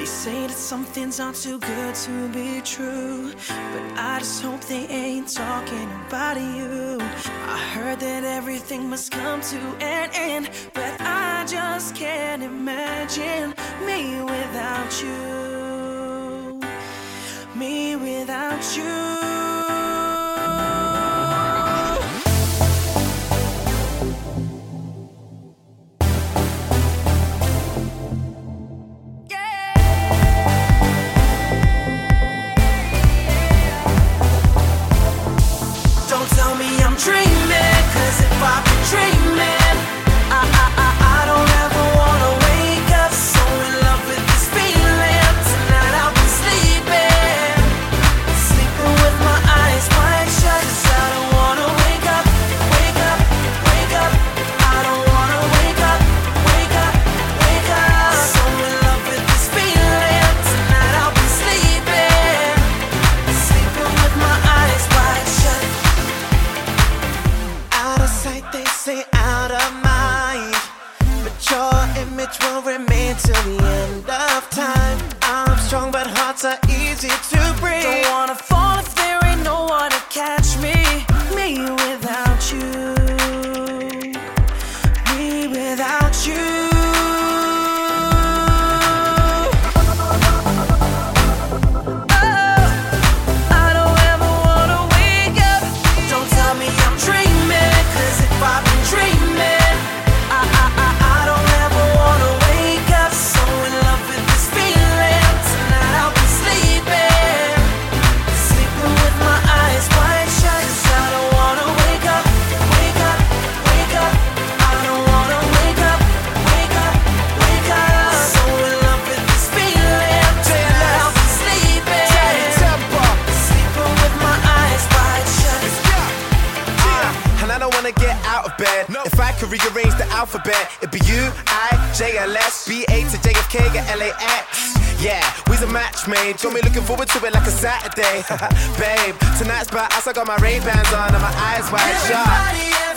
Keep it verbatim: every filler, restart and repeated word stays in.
They say that some things are too good to be true, but I just hope they ain't talking about you. I heard that everything must come to an end, but I just can't imagine me without you. Me without you. Will remain till the end of time. I'm strong but hearts are easy to break. Don't wanna fall if there ain't no one to catch me. Me without you. Me without you. Get out of bed. No. If I could rearrange the alphabet, it'd be U, I, J, L, S, B, A to J, F, K, get L, A, X. Yeah, we's a match made. Got me looking forward to it like a Saturday. Babe, tonight's about us. I got my Ray-Bans on and my eyes wide shut.